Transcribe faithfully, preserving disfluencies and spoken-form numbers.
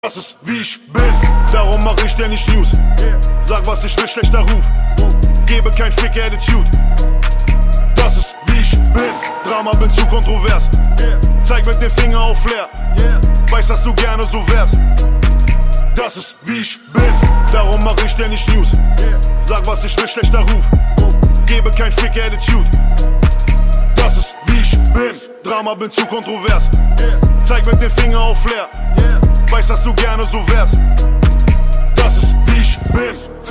Das ist wie ich bin, darum mach ich dir nicht News. Sag was ich will, schlechter Ruf. Gebe kein Fick Attitude. Das ist wie ich bin, Drama bin zu kontrovers. Zeig mit dem Finger auf Flair. Weiß, dass du gerne so wärst. Das ist wie ich bin, darum mach ich dir nicht News. Sag was ich will, schlechter Ruf. Gebe kein Fick Attitude. Das ist wie ich bin, Drama bin zu kontrovers. Zeig mit dem Finger auf Flair. Weiß, dass du gerne so wärst. Das ist wie ich bin.